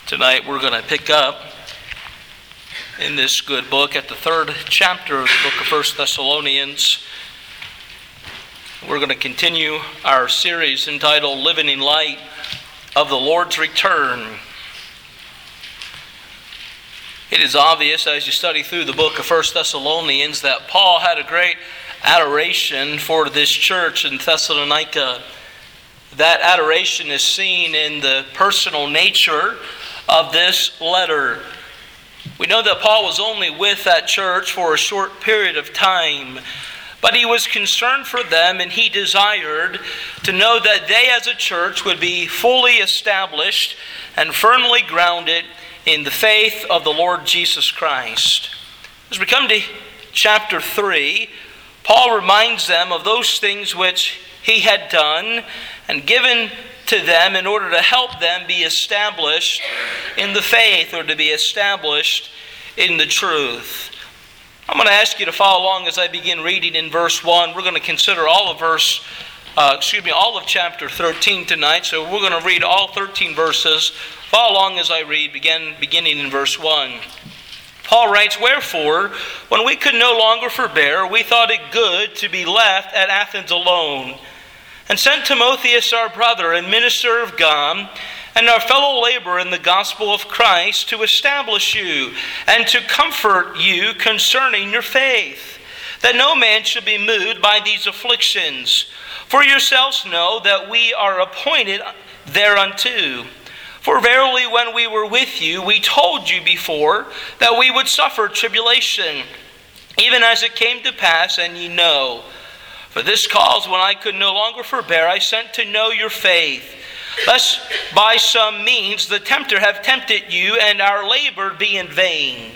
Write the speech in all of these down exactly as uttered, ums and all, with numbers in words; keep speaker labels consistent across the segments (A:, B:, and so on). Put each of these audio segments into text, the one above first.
A: Tonight we're going to pick up in this good book at the third chapter of the book of First Thessalonians. We're going to continue our series entitled Living in Light of the Lord's Return. It is obvious as you study through the book of First Thessalonians that Paul had a great adoration for this church in Thessalonica. That adoration is seen in the personal nature of this letter. We know that Paul was only with that church for a short period of time, but he was concerned for them and he desired to know that they as a church would be fully established and firmly grounded in the faith of the Lord Jesus Christ. As we come to chapter three, Paul reminds them of those things which he had done and given to them in order to help them be established in the faith or to be established in the truth. I'm going to ask you to follow along as I begin reading in verse one. We're going to consider all of verse, uh, excuse me, all of chapter thirteen tonight. So we're going to read all thirteen verses. Follow along as I read, begin, beginning in verse one. Paul writes, "Wherefore, when we could no longer forbear, we thought it good to be left at Athens alone, and sent Timotheus our brother and minister of God, and our fellow laborer in the gospel of Christ, to establish you, and to comfort you concerning your faith, that no man should be moved by these afflictions. For yourselves know that we are appointed thereunto. For verily when we were with you, we told you before that we would suffer tribulation, even as it came to pass, and ye know. For this cause, when I could no longer forbear, I sent to know your faith, lest by some means the tempter have tempted you, and our labor be in vain.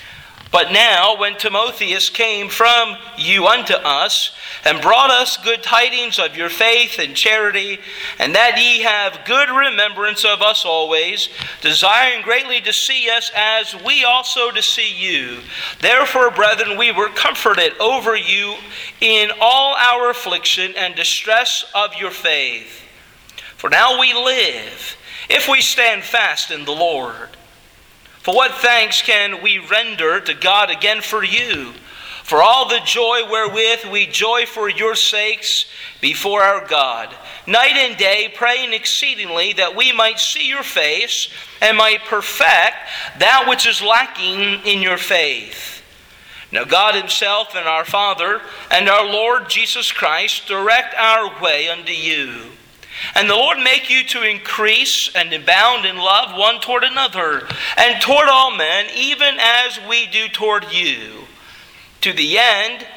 A: But now, when Timotheus came from you unto us, and brought us good tidings of your faith and charity, and that ye have good remembrance of us always, desiring greatly to see us as we also to see you. Therefore, brethren, we were comforted over you in all our affliction and distress of your faith. For now we live, if we stand fast in the Lord. For what thanks can we render to God again for you? For all the joy wherewith we joy for your sakes before our God, night and day praying exceedingly that we might see your face and might perfect that which is lacking in your faith. Now God himself and our Father and our Lord Jesus Christ direct our way unto you. And the Lord make you to increase and abound in love one toward another, and toward all men, even as we do toward you, to the end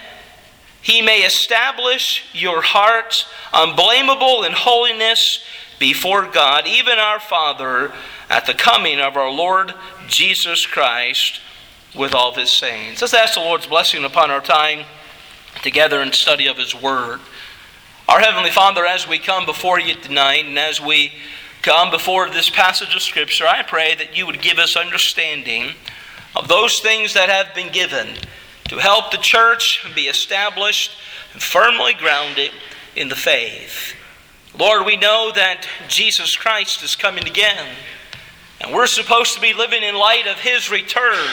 A: he may establish your hearts unblameable in holiness before God, even our Father, at the coming of our Lord Jesus Christ with all his saints." Let's ask the Lord's blessing upon our time together in study of his word. Our Heavenly Father, as we come before you tonight, and as we come before this passage of Scripture, I pray that you would give us understanding of those things that have been given to help the church be established and firmly grounded in the faith. Lord, we know that Jesus Christ is coming again, and we're supposed to be living in light of his return.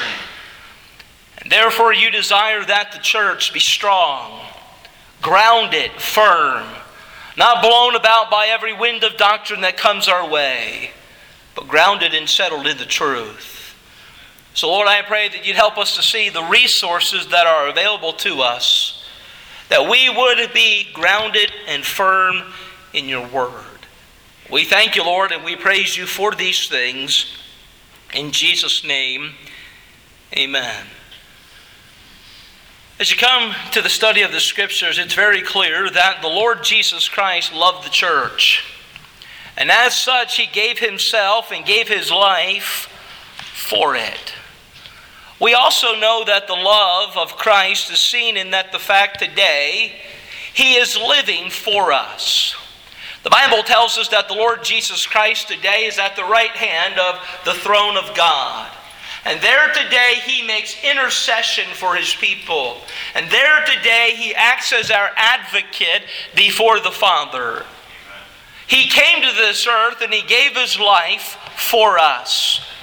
A: And therefore you desire that the church be strong, grounded, firm, not blown about by every wind of doctrine that comes our way, but grounded and settled in the truth. So Lord, I pray that you'd help us to see the resources that are available to us, that we would be grounded and firm in your word. We thank you, Lord, and we praise you for these things. In Jesus' name, amen. As you come to the study of the Scriptures, it's very clear that the Lord Jesus Christ loved the church. And as such, he gave himself and gave his life for it. We also know that the love of Christ is seen in that the fact today, he is living for us. The Bible tells us that the Lord Jesus Christ today is at the right hand of the throne of God. And there today he makes intercession for his people. And there today he acts as our advocate before the Father. He came to this earth and he gave his life for us.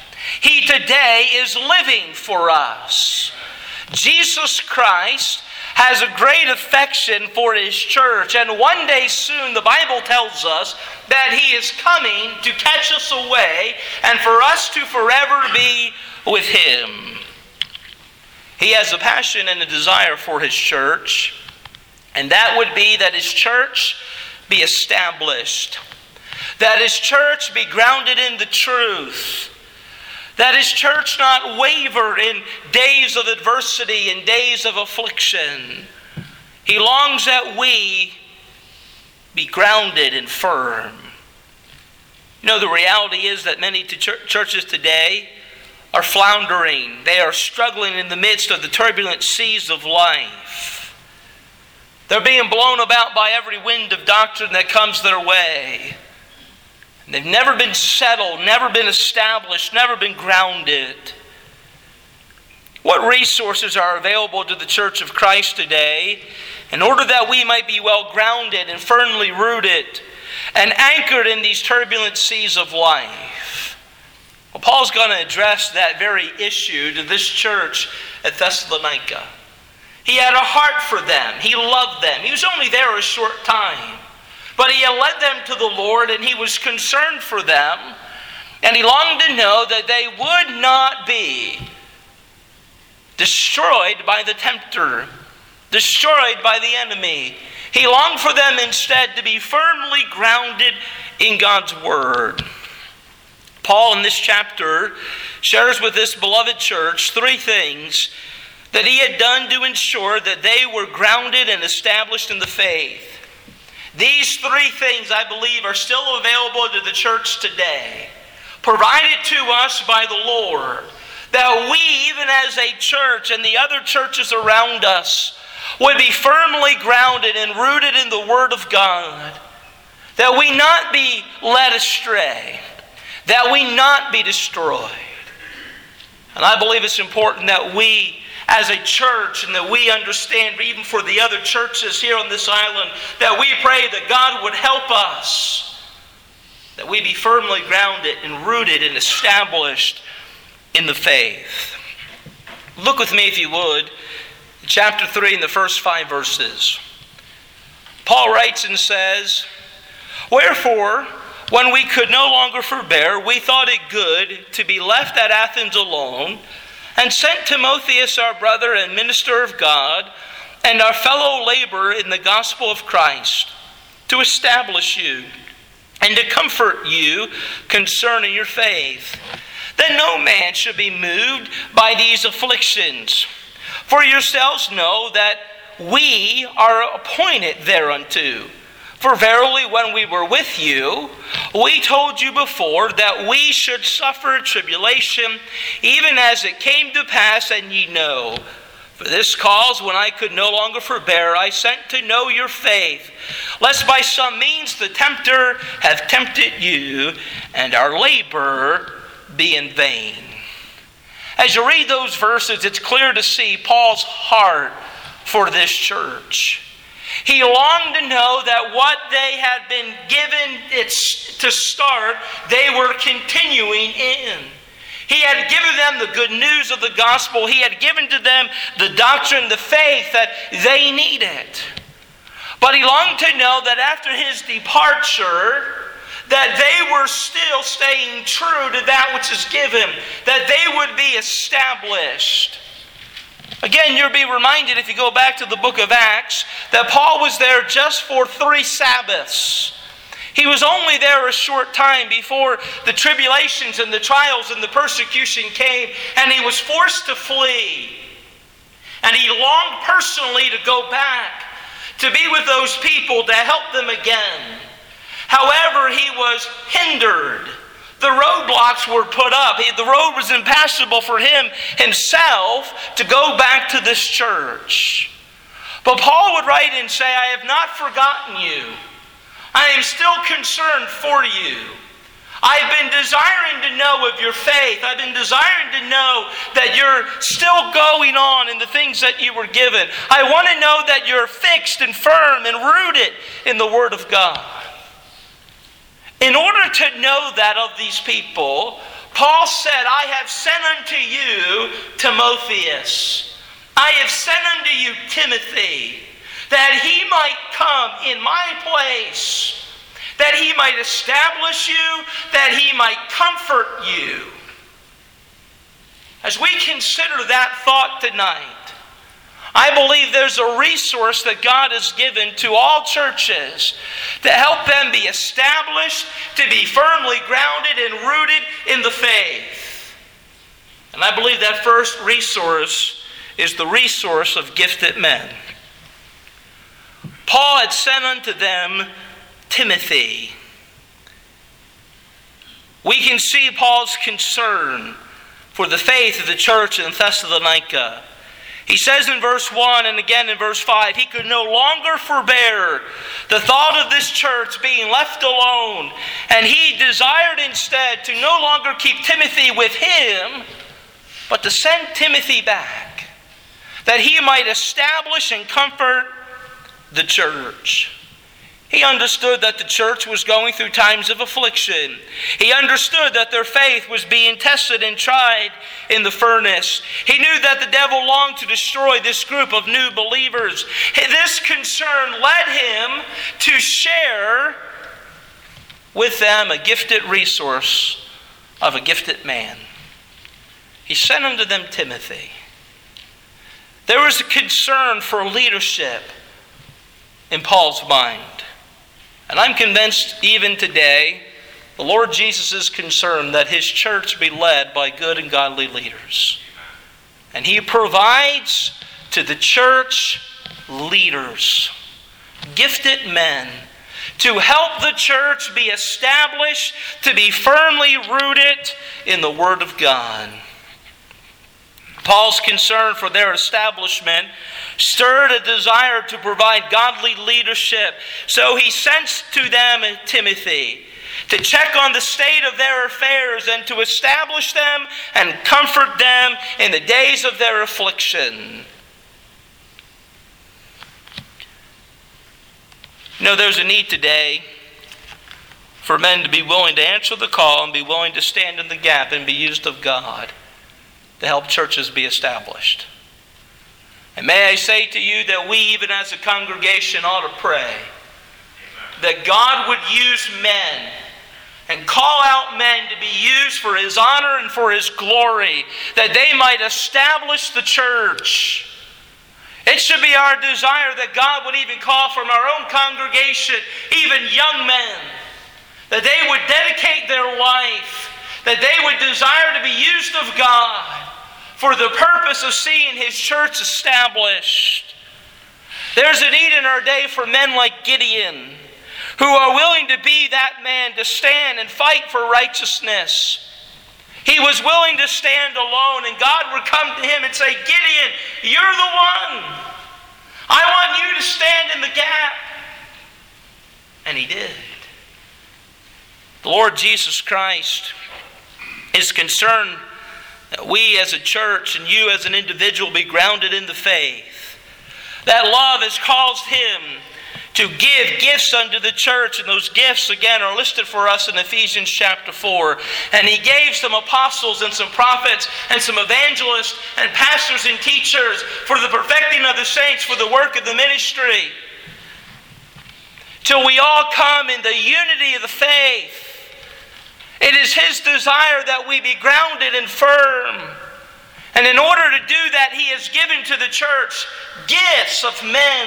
A: He today is living for us. Jesus Christ has a great affection for His church, and one day soon the Bible tells us that He is coming to catch us away and for us to forever be with Him. He has a passion and a desire for His church, and that would be that His church be established, that His church be grounded in the truth, that His church not waver in days of adversity and days of affliction. He longs that we be grounded and firm. You know, the reality is that many churches today are floundering. They are struggling in the midst of the turbulent seas of life. They're being blown about by every wind of doctrine that comes their way. And they've never been settled, never been established, never been grounded. What resources are available to the Church of Christ today in order that we might be well grounded and firmly rooted and anchored in these turbulent seas of life? Well, Paul's going to address that very issue to this church at Thessalonica. He had a heart for them. He loved them. He was only there a short time. But he had led them to the Lord, and he was concerned for them. And he longed to know that they would not be destroyed by the tempter, destroyed by the enemy. He longed for them instead to be firmly grounded in God's Word. Paul in this chapter shares with this beloved church three things that he had done to ensure that they were grounded and established in the faith. These three things, I believe, are still available to the church today, provided to us by the Lord, that we, even as a church and the other churches around us, would be firmly grounded and rooted in the Word of God, that we not be led astray, that we not be destroyed. And I believe it's important that we as a church, and that we understand, even for the other churches here on this island, that we pray that God would help us, that we be firmly grounded and rooted and established in the faith. Look with me, if you would, in chapter three in the first five verses. Paul writes and says, "Wherefore, when we could no longer forbear, we thought it good to be left at Athens alone, and sent Timotheus, our brother and minister of God, and our fellow laborer in the gospel of Christ, to establish you, and to comfort you concerning your faith, that no man should be moved by these afflictions. For yourselves know that we are appointed thereunto. For verily, when we were with you, we told you before that we should suffer tribulation, even as it came to pass, and ye know. For this cause, when I could no longer forbear, I sent to know your faith, lest by some means the tempter have tempted you, and our labor be in vain." As you read those verses, it's clear to see Paul's heart for this church. He longed to know that what they had been given it's to start, they were continuing in. He had given them the good news of the gospel. He had given to them the doctrine, the faith that they needed. But he longed to know that after his departure, that they were still staying true to that which is given, that they would be established. Again, you'll be reminded, if you go back to the book of Acts, that Paul was there just for three Sabbaths. He was only there a short time before the tribulations and the trials and the persecution came, and he was forced to flee. And he longed personally to go back, to be with those people, to help them again. However, he was hindered. The roadblocks were put up. The road was impassable for him himself to go back to this church. But Paul would write and say, "I have not forgotten you. I am still concerned for you. I've been desiring to know of your faith. I've been desiring to know that you're still going on in the things that you were given. I want to know that you're fixed and firm and rooted in the Word of God." In order to know that of these people, Paul said, I have sent unto you Timotheus. I have sent unto you Timothy, that he might come in my place, that he might establish you, that he might comfort you. As we consider that thought tonight, I believe there's a resource that God has given to all churches to help them be established, to be firmly grounded and rooted in the faith. And I believe that first resource is the resource of gifted men. Paul had sent unto them Timothy. We can see Paul's concern for the faith of the church in Thessalonica. He says in verse one and again in verse five, he could no longer forbear the thought of this church being left alone, and he desired instead to no longer keep Timothy with him, but to send Timothy back, that he might establish and comfort the church. He understood that the church was going through times of affliction. He understood that their faith was being tested and tried in the furnace. He knew that the devil longed to destroy this group of new believers. This concern led him to share with them a gifted resource of a gifted man. He sent unto them Timothy. There was a concern for leadership in Paul's mind. And I'm convinced even today, the Lord Jesus is concerned that His church be led by good and godly leaders. And He provides to the church leaders, gifted men, to help the church be established, to be firmly rooted in the Word of God. Paul's concern for their establishment stirred a desire to provide godly leadership. So he sent to them Timothy to check on the state of their affairs and to establish them and comfort them in the days of their affliction. You know, there's a need today for men to be willing to answer the call and be willing to stand in the gap and be used of God to help churches be established. And may I say to you that we, even as a congregation, ought to pray that God would use men and call out men to be used for His honor and for His glory, that they might establish the church. It should be our desire that God would even call from our own congregation, even young men, that they would dedicate their life, that they would desire to be used of God for the purpose of seeing His church established. There's a need in our day for men like Gideon, who are willing to be that man to stand and fight for righteousness. He was willing to stand alone, and God would come to him and say, Gideon, you're the one. I want you to stand in the gap. And he did. The Lord Jesus Christ is concerned that we as a church and you as an individual be grounded in the faith. That love has caused Him to give gifts unto the church, and those gifts again are listed for us in Ephesians chapter four. And He gave some apostles and some prophets and some evangelists and pastors and teachers for the perfecting of the saints, for the work of the ministry, till we all come in the unity of the faith. It is His desire that we be grounded and firm. And in order to do that, He has given to the church gifts of men.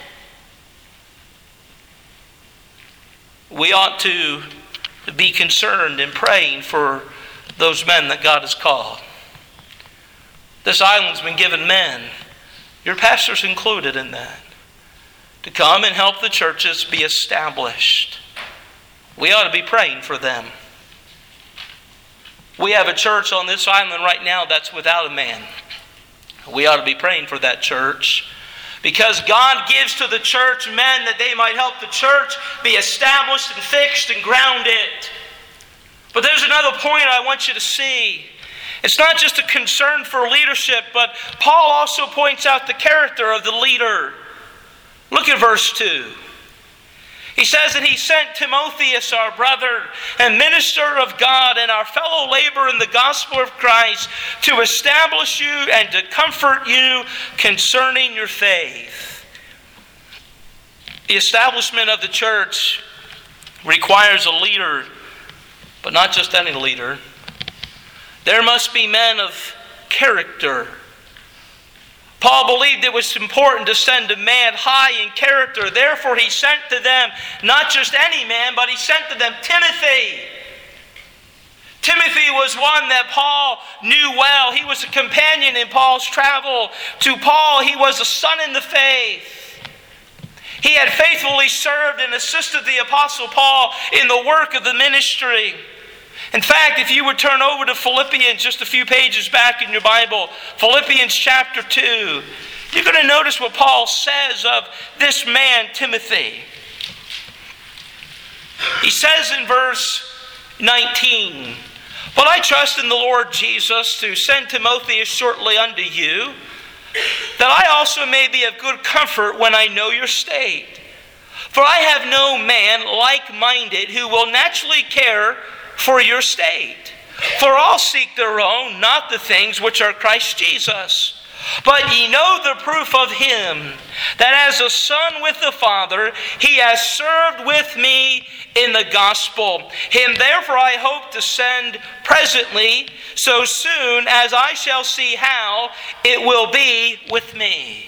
A: We ought to be concerned and praying for those men that God has called. This island's been given men, your pastors included in that, to come and help the churches be established. We ought to be praying for them. We have a church on this island right now that's without a man. We ought to be praying for that church, because God gives to the church men that they might help the church be established and fixed and grounded. But there's another point I want you to see. It's not just a concern for leadership, but Paul also points out the character of the leader. Look at verse two. He says that he sent Timotheus, our brother and minister of God and our fellow laborer in the gospel of Christ, to establish you and to comfort you concerning your faith. The establishment of the church requires a leader, but not just any leader. There must be men of character. Paul believed it was important to send a man high in character. Therefore, he sent to them not just any man, but he sent to them Timothy. Timothy was one that Paul knew well. He was a companion in Paul's travel. To Paul, he was a son in the faith. He had faithfully served and assisted the Apostle Paul in the work of the ministry. In fact, if you would turn over to Philippians, just a few pages back in your Bible, Philippians chapter two, you're going to notice what Paul says of this man, Timothy. He says in verse nineteen, "But I trust in the Lord Jesus to send Timotheus shortly unto you, that I also may be of good comfort when I know your state. For I have no man like-minded who will naturally care for your state. For all seek their own, not the things which are Christ Jesus. But ye know the proof of him, that as a son with the Father, he has served with me in the gospel. Him therefore I hope to send presently, so soon as I shall see how it will be with me."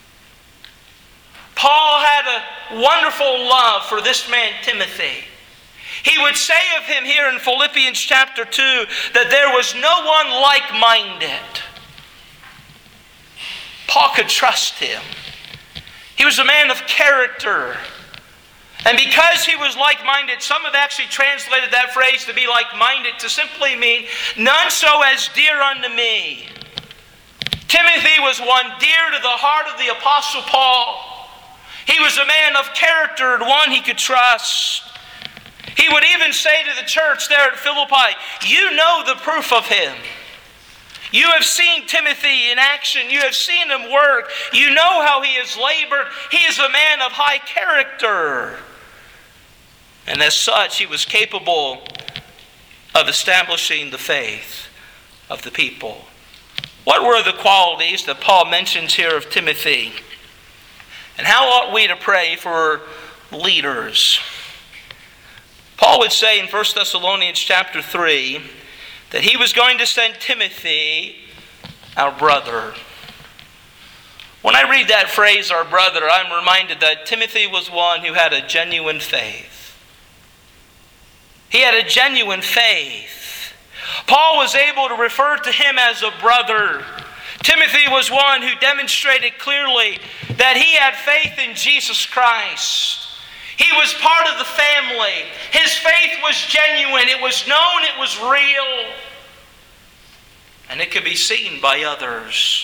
A: Paul had a wonderful love for this man Timothy. He would say of him here in Philippians chapter two that there was no one like-minded. Paul could trust him. He was a man of character. And because he was like-minded, some have actually translated that phrase to be like-minded to simply mean none so as dear unto me. Timothy was one dear to the heart of the Apostle Paul. He was a man of character and one he could trust. He would even say to the church there at Philippi, "You know the proof of him. You have seen Timothy in action. You have seen him work. You know how he has labored. He is a man of high character." And as such, he was capable of establishing the faith of the people. What were the qualities that Paul mentions here of Timothy? And how ought we to pray for leaders? Paul would say in First Thessalonians chapter three that he was going to send Timothy, our brother. When I read that phrase, our brother, I'm reminded that Timothy was one who had a genuine faith. He had a genuine faith. Paul was able to refer to him as a brother. Timothy was one who demonstrated clearly that he had faith in Jesus Christ. He was part of the family. His faith was genuine. It was known. It was real. And it could be seen by others.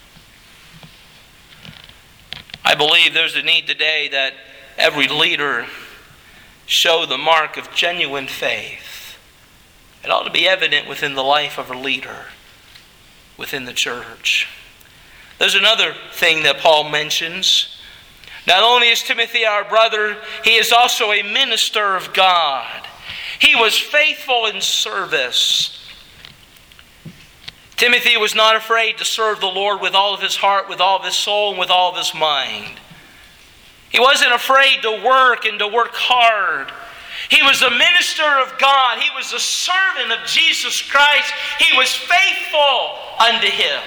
A: I believe there's a need today that every leader show the mark of genuine faith. It ought to be evident within the life of a leader within the church. There's another thing that Paul mentions. Not only is Timothy our brother, he is also a minister of God. He was faithful in service. Timothy was not afraid to serve the Lord with all of his heart, with all of his soul, and with all of his mind. He wasn't afraid to work and to work hard. He was a minister of God. He was a servant of Jesus Christ. He was faithful unto him.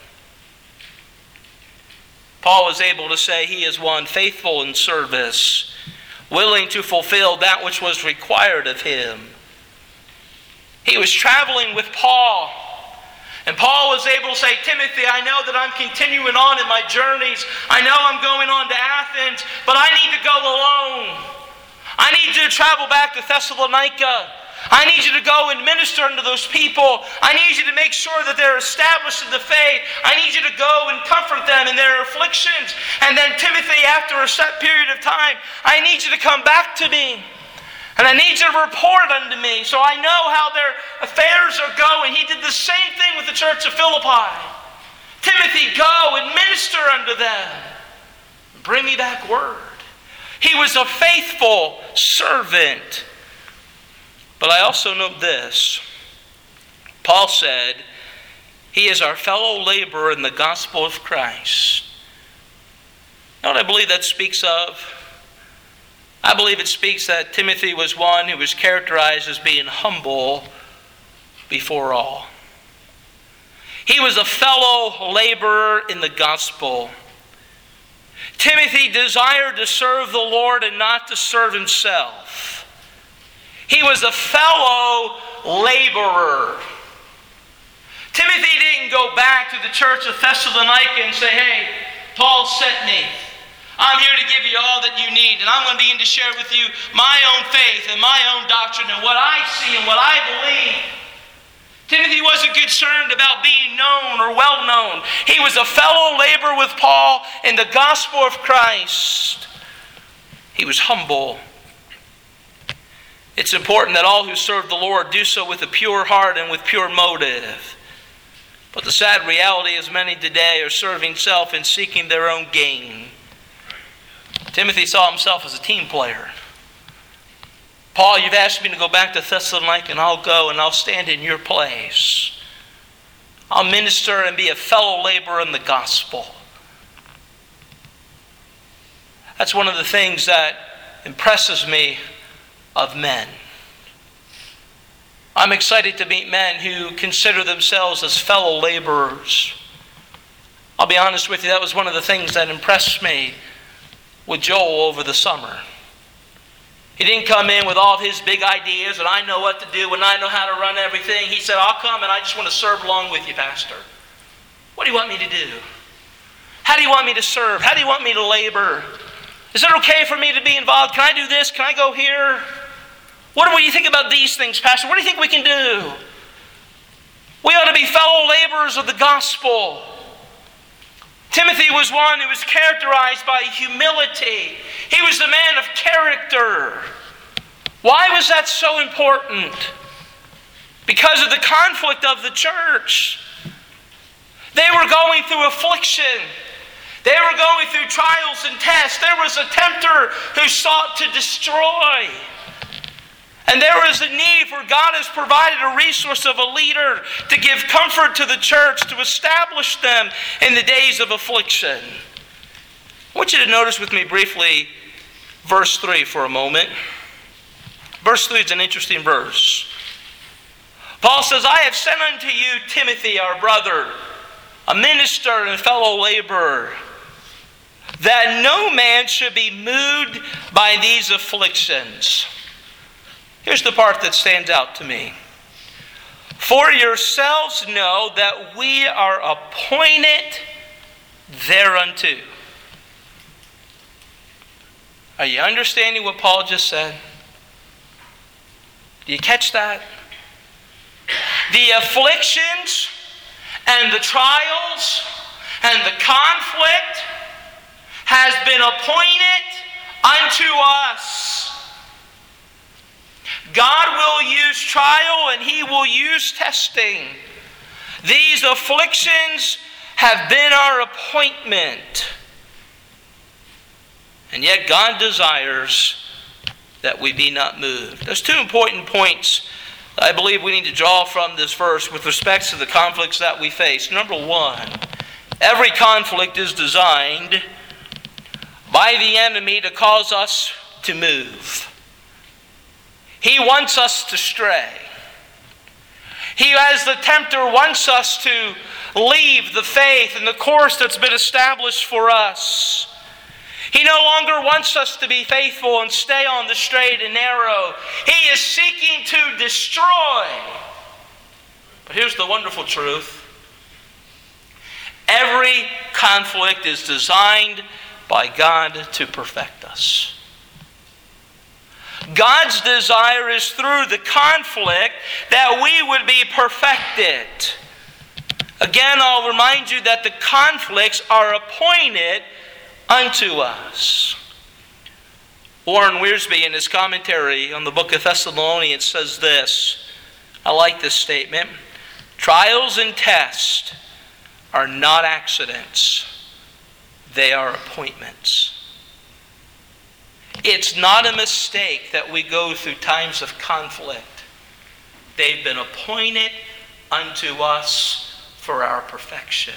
A: Paul was able to say he is one faithful in service, willing to fulfill that which was required of him. He was traveling with Paul, and Paul was able to say, "Timothy, I know that I'm continuing on in my journeys. I know I'm going on to Athens, but I need to go alone. I need you to travel back to Thessalonica. I need you to go and minister unto those people. I need you to make sure that they're established in the faith. I need you to go and comfort them in their afflictions. And then Timothy, after a set period of time, I need you to come back to me. And I need you to report unto me so I know how their affairs are going." He did the same thing with the church of Philippi. "Timothy, go and minister unto them. Bring me back word." He was a faithful servant. But I also note this. Paul said, he is our fellow laborer in the gospel of Christ. You know what I believe that speaks of? I believe it speaks that Timothy was one who was characterized as being humble before all. He was a fellow laborer in the gospel. Timothy desired to serve the Lord and not to serve himself. He was a fellow laborer. Timothy didn't go back to the church of Thessalonica and say, hey, Paul sent me. I'm here to give you all that you need, and I'm going to begin to share with you my own faith and my own doctrine and what I see and what I believe. Timothy wasn't concerned about being known or well known. He was a fellow laborer with Paul in the gospel of Christ. He was humble. It's important that all who serve the Lord do so with a pure heart and with pure motive. But the sad reality is many today are serving self and seeking their own gain. Timothy saw himself as a team player. Paul, you've asked me to go back to Thessalonica, and I'll go and I'll stand in your place. I'll minister and be a fellow laborer in the gospel. That's one of the things that impresses me of men. I'm excited to meet men who consider themselves as fellow laborers. I'll be honest with you, that was one of the things that impressed me with Joel over the summer. He didn't come in with all of his big ideas and I know what to do and I know how to run everything. He said, I'll come and I just want to serve along with you, Pastor. What do you want me to do? How do you want me to serve? How do you want me to labor? Is it okay for me to be involved? Can I do this? Can I go here? What do you think about these things, Pastor? What do you think we can do? We ought to be fellow laborers of the gospel. Timothy was one who was characterized by humility. He was the man of character. Why was that so important? Because of the conflict of the church. They were going through affliction. They were going through trials and tests. There was a tempter who sought to destroy. And there was a need for God has provided a resource of a leader to give comfort to the church, to establish them in the days of affliction. I want you to notice with me briefly verse three for a moment. Verse three is an interesting verse. Paul says, I have sent unto you Timothy, our brother, a minister and fellow laborer, that no man should be moved by these afflictions. Here's the part that stands out to me. For yourselves know that we are appointed thereunto. Are you understanding what Paul just said? Do you catch that? The afflictions and the trials and the conflict has been appointed unto us. God will use trial and He will use testing. These afflictions have been our appointment. And yet God desires that we be not moved. There's two important points that I believe we need to draw from this verse with respect to the conflicts that we face. Number one, every conflict is designed by the enemy to cause us to move. He wants us to stray. He, as the tempter, wants us to leave the faith and the course that's been established for us. He no longer wants us to be faithful and stay on the straight and narrow. He is seeking to destroy. But here's the wonderful truth. Every conflict is designed by God to perfect us. God's desire is through the conflict that we would be perfected. Again, I'll remind you that the conflicts are appointed unto us. Warren Wiersbe, in his commentary on the book of Thessalonians, says this. I like this statement. Trials and tests are not accidents. They are appointments. It's not a mistake that we go through times of conflict. They've been appointed unto us for our perfection.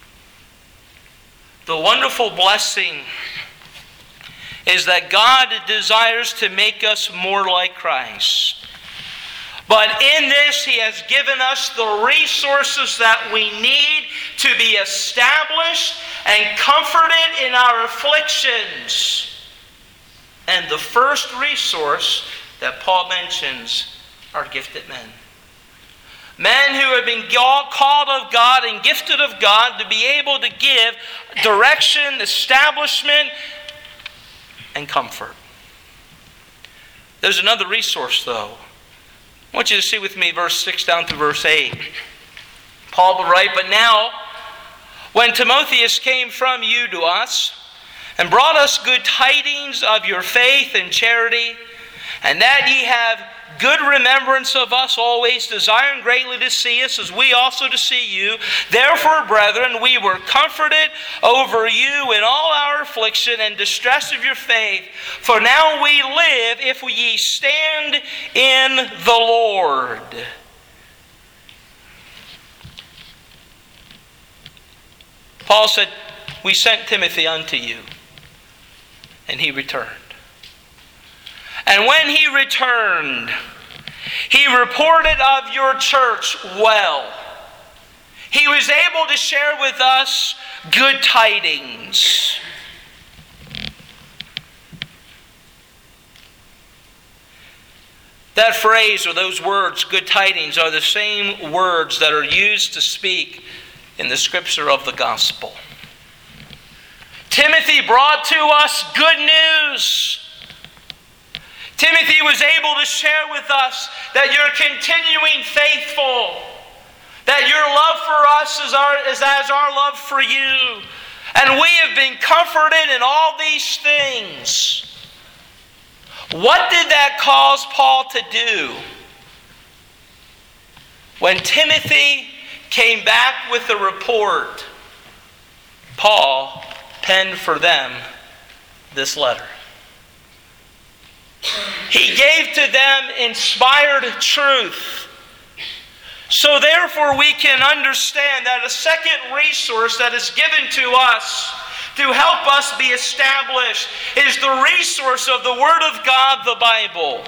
A: The wonderful blessing is that God desires to make us more like Christ. But in this, He has given us the resources that we need to be established and comforted in our afflictions. And the first resource that Paul mentions are gifted men. Men who have been called of God and gifted of God to be able to give direction, establishment, and comfort. There's another resource, though. I want you to see with me verse six down to verse eight. Paul will write, "But now, when Timotheus came from you to us, and brought us good tidings of your faith and charity, and that ye have good remembrance of us always, desiring greatly to see us, as we also to see you. Therefore, brethren, we were comforted over you in all our affliction and distress of your faith. For now we live, if ye stand in the Lord." Paul said, "We sent Timothy unto you, and he returned. And when he returned, he reported of your church well. He was able to share with us good tidings." That phrase or those words, good tidings, are the same words that are used to speak in the scripture of the gospel. Timothy brought to us good news. Timothy was able to share with us that you're continuing faithful, that your love for us is, our, is as our love for you, and we have been comforted in all these things. What did that cause Paul to do? When Timothy came back with a report, Paul penned for them this letter. He gave to them inspired truth. So therefore we can understand that a second resource that is given to us to help us be established is the resource of the Word of God, the Bible.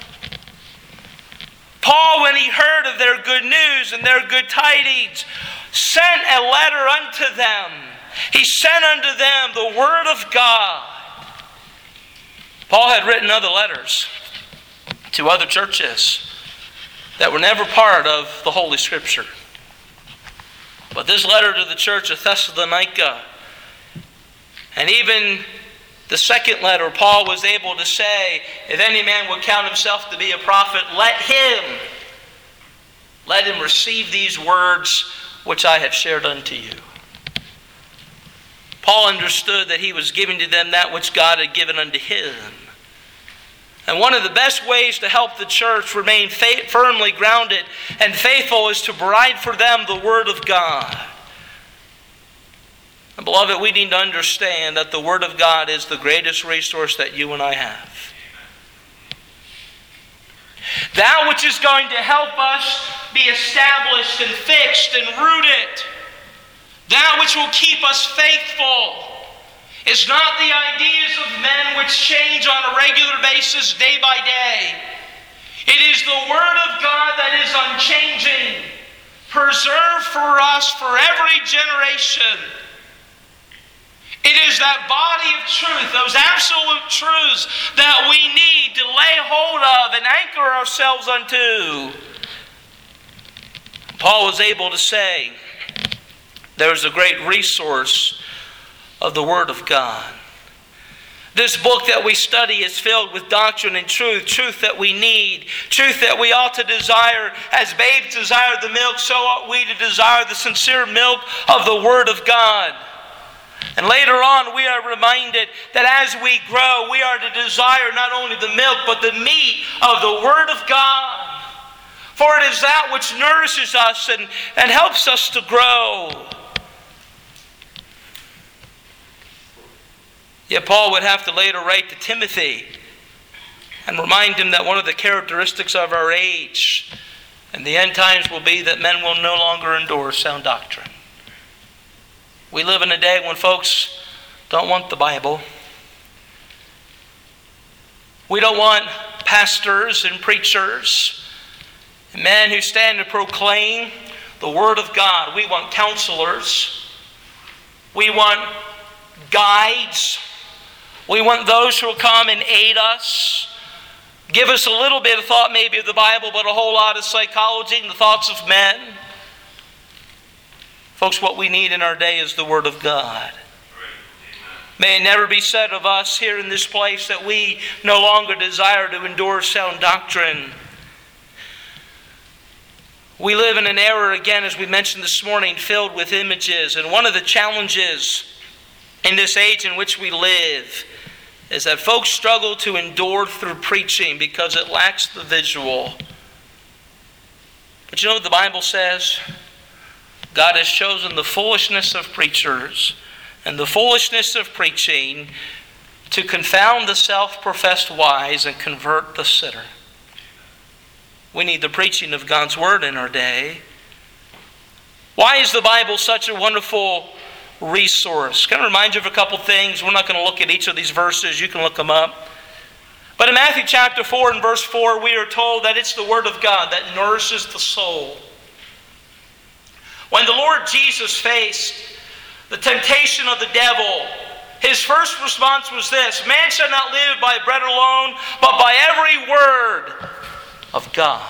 A: Paul, when he heard of their good news and their good tidings, sent a letter unto them. He sent unto them the Word of God. Paul had written other letters to other churches that were never part of the Holy Scripture. But this letter to the church of Thessalonica, and even the second letter, Paul was able to say, if any man will count himself to be a prophet, let him, let him receive these words which I have shared unto you. Paul understood that he was giving to them that which God had given unto him. And one of the best ways to help the church remain faith, firmly grounded and faithful is to provide for them the Word of God. And beloved, we need to understand that the Word of God is the greatest resource that you and I have. That which is going to help us be established and fixed and rooted, that which will keep us faithful, is not the ideas of men which change on a regular basis day by day. It is the Word of God that is unchanging, preserved for us for every generation. It is that body of truth, those absolute truths that we need to lay hold of and anchor ourselves unto. Paul was able to say, there's a great resource of the Word of God. This book that we study is filled with doctrine and truth, truth that we need, truth that we ought to desire. As babes desire the milk, so ought we to desire the sincere milk of the Word of God. And later on, we are reminded that as we grow, we are to desire not only the milk, but the meat of the Word of God. For it is that which nourishes us and, and helps us to grow. Yet Paul would have to later write to Timothy and remind him that one of the characteristics of our age and the end times will be that men will no longer endure sound doctrine. We live in a day when folks don't want the Bible. We don't want pastors and preachers and men who stand to proclaim the Word of God. We want counselors. We want guides. We want those who will come and aid us. Give us a little bit of thought maybe of the Bible, but a whole lot of psychology and the thoughts of men. Folks, what we need in our day is the Word of God. May it never be said of us here in this place that we no longer desire to endure sound doctrine. We live in an era, again, as we mentioned this morning, filled with images. And one of the challenges in this age in which we live is that folks struggle to endure through preaching because it lacks the visual. But you know what the Bible says? God has chosen the foolishness of preachers and the foolishness of preaching to confound the self-professed wise and convert the sinner. We need the preaching of God's Word in our day. Why is the Bible such a wonderful resource? Can I remind you of a couple things? We're not going to look at each of these verses. You can look them up. But in Matthew chapter four and verse four, we are told that it's the Word of God that nourishes the soul. When the Lord Jesus faced the temptation of the devil, his first response was this: man shall not live by bread alone, but by every word of God.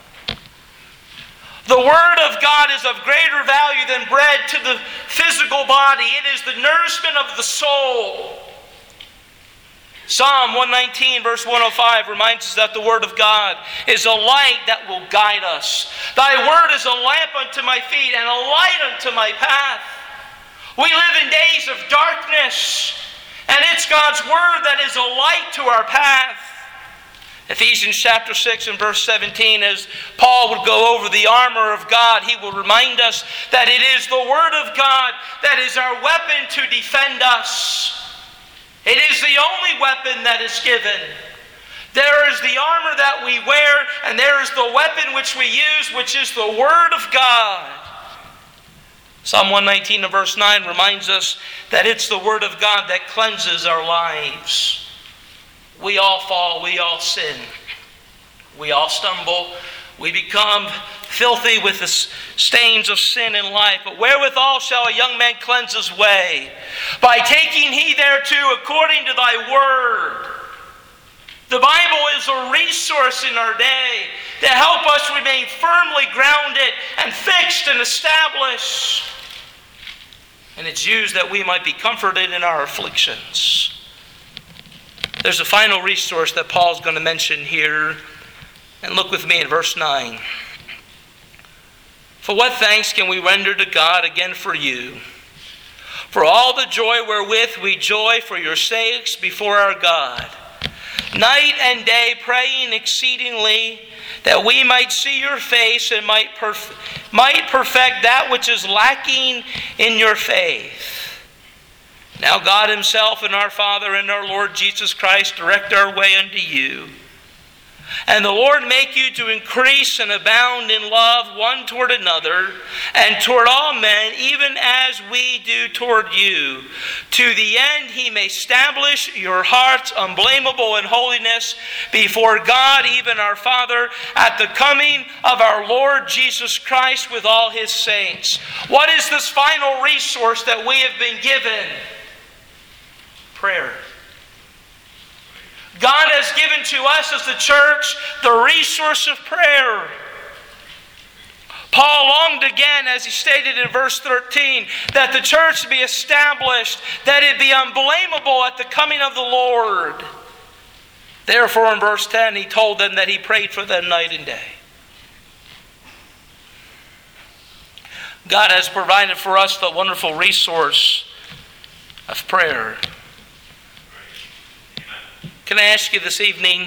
A: The Word of God is of greater value than bread to the physical body. It is the nourishment of the soul. Psalm one nineteen verse one oh five reminds us that the Word of God is a light that will guide us. Thy Word is a lamp unto my feet and a light unto my path. We live in days of darkness, and it's God's Word that is a light to our path. Ephesians chapter six and verse seventeen, as Paul would go over the armor of God, he will remind us that it is the Word of God that is our weapon to defend us. It is the only weapon that is given. There is the armor that we wear, and there is the weapon which we use, which is the Word of God. Psalm one nineteen and verse nine reminds us that it's the Word of God that cleanses our lives. We all fall, we all sin. We all stumble. We become filthy with the stains of sin in life. But wherewithal shall a young man cleanse his way? By taking heed thereto according to thy word. The Bible is a resource in our day to help us remain firmly grounded and fixed and established. And it's used that we might be comforted in our afflictions. There's a final resource that Paul's going to mention here. And look with me in verse nine. For what thanks can we render to God again for you? For all the joy wherewith we joy for your sakes before our God, night and day praying exceedingly, that we might see your face and might, perf- might perfect that which is lacking in your faith. Now God himself and our Father and our Lord Jesus Christ direct our way unto you. And the Lord make you to increase and abound in love one toward another, and toward all men, even as we do toward you, to the end he may establish your hearts unblameable in holiness before God, even our Father, at the coming of our Lord Jesus Christ with all his saints. What is this final resource that we have been given? Prayer. God has given to us as the church the resource of prayer. Paul longed again, as he stated in verse thirteen, that the church be established, that it be unblameable at the coming of the Lord. Therefore, in verse ten, he told them that he prayed for them night and day. God has provided for us the wonderful resource of prayer. Can I ask you this evening,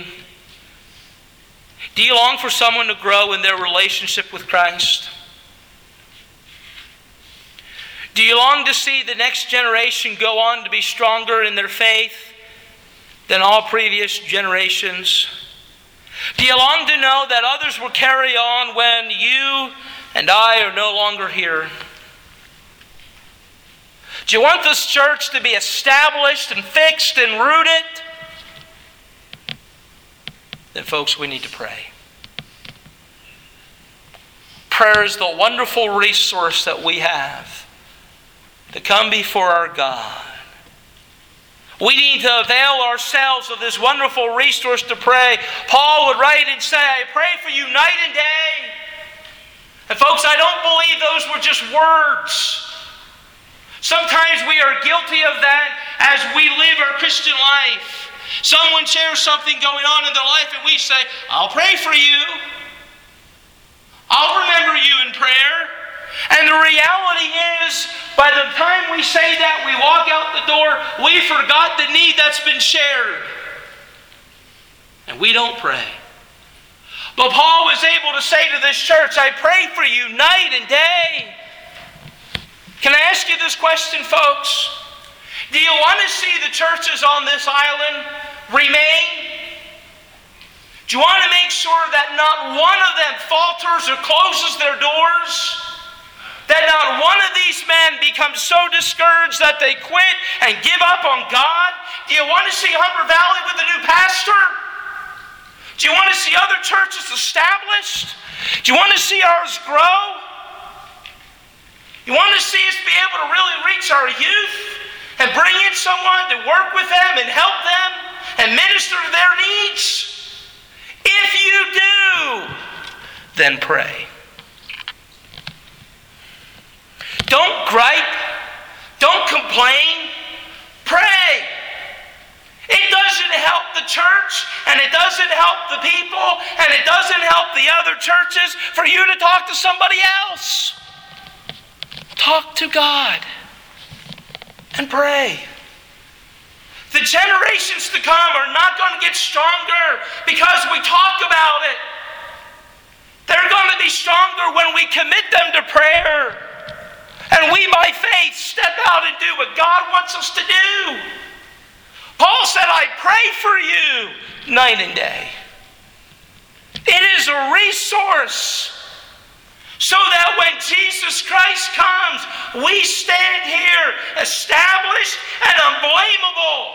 A: do you long for someone to grow in their relationship with Christ? Do you long to see the next generation go on to be stronger in their faith than all previous generations? Do you long to know that others will carry on when you and I are no longer here? Do you want this church to be established and fixed and rooted? Then, folks, we need to pray. Prayer is the wonderful resource that we have to come before our God. We need to avail ourselves of this wonderful resource to pray. Paul would write and say, I pray for you night and day. And folks, I don't believe those were just words. Sometimes we are guilty of that as we live our Christian life. Someone shares something going on in their life and we say, I'll pray for you. I'll remember you in prayer. And the reality is, by the time we say that, we walk out the door, we forgot the need that's been shared. And we don't pray. But Paul was able to say to this church, I pray for you night and day. Can I ask you this question, folks? Do you want to see the churches on this island remain? Do you want to make sure that not one of them falters or closes their doors? That not one of these men becomes so discouraged that they quit and give up on God? Do you want to see Humber Valley with a new pastor? Do you want to see other churches established? Do you want to see ours grow? You want to see us be able to really reach our youth and bring in someone to work with them and help them and minister to their needs? If you do, then pray. Don't gripe. Don't complain. Pray. It doesn't help the church, and it doesn't help the people, and it doesn't help the other churches for you to talk to somebody else. Talk to God and pray. The generations to come are not going to get stronger because we talk about it. They're going to be stronger when we commit them to prayer. And we, by faith, step out and do what God wants us to do. Paul said, I pray for you night and day. It is a resource so that when Jesus Christ comes, we stand here established and unblameable.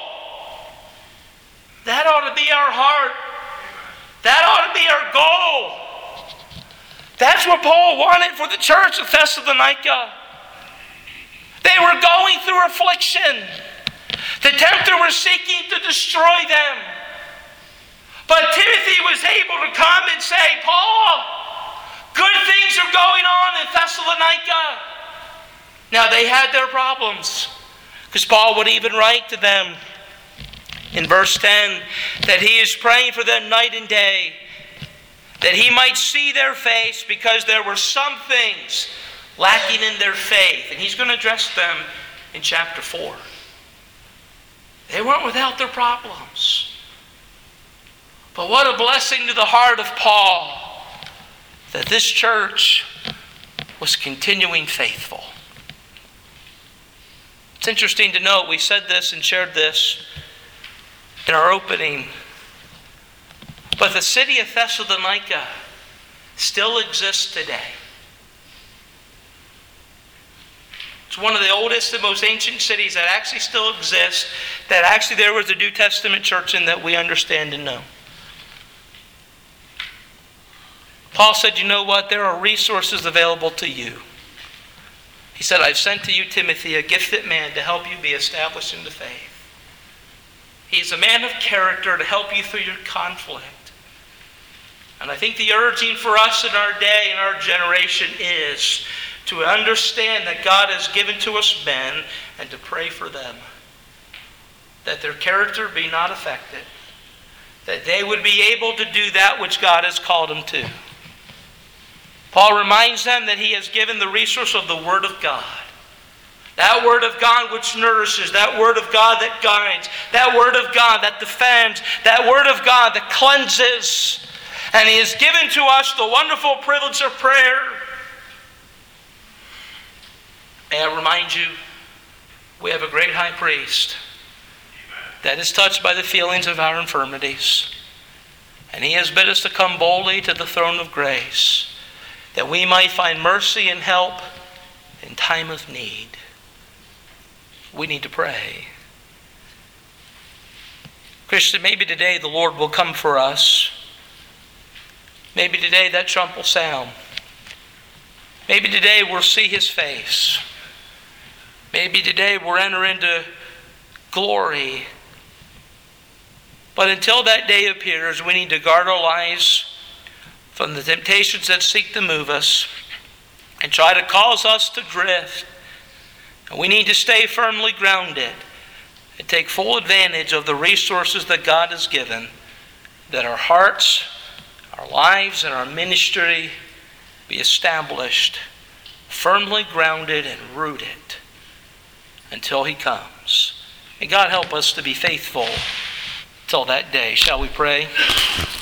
A: That ought to be our heart. That ought to be our goal. That's what Paul wanted for the church of Thessalonica. They were going through affliction. The tempter was seeking to destroy them. But Timothy was able to come and say, Paul, good things are going on in Thessalonica. Now they had their problems, because Paul would even write to them in verse ten that he is praying for them night and day, that he might see their face, because there were some things lacking in their faith. And he's going to address them in chapter four. They weren't without their problems. But what a blessing to the heart of Paul that this church was continuing faithful. It's interesting to note, we said this and shared this in our opening, but the city of Thessalonica still exists today. It's one of the oldest and most ancient cities that actually still exists, that actually there was a New Testament church in that we understand and know. Paul said, you know what? There are resources available to you. He said, I've sent to you Timothy, a gifted man, to help you be established in the faith. He's a man of character to help you through your conflict. And I think the urging for us in our day and our generation is to understand that God has given to us men and to pray for them. That their character be not affected. That they would be able to do that which God has called them to. Paul reminds them that he has given the resource of the Word of God. That Word of God which nourishes, that Word of God that guides, that Word of God that defends, that Word of God that cleanses. And he has given to us the wonderful privilege of prayer. May I remind you, we have a great high priest that is touched by the feelings of our infirmities. And he has bid us to come boldly to the throne of grace, that we might find mercy and help in time of need. We need to pray. Christian, maybe today the Lord will come for us. Maybe today that trump will sound. Maybe today we'll see his face. Maybe today we'll enter into glory. But until that day appears, we need to guard our lives from the temptations that seek to move us and try to cause us to drift. And we need to stay firmly grounded and take full advantage of the resources that God has given, that our hearts, our lives, and our ministry be established, firmly grounded and rooted until he comes. May God help us to be faithful till that day. Shall we pray?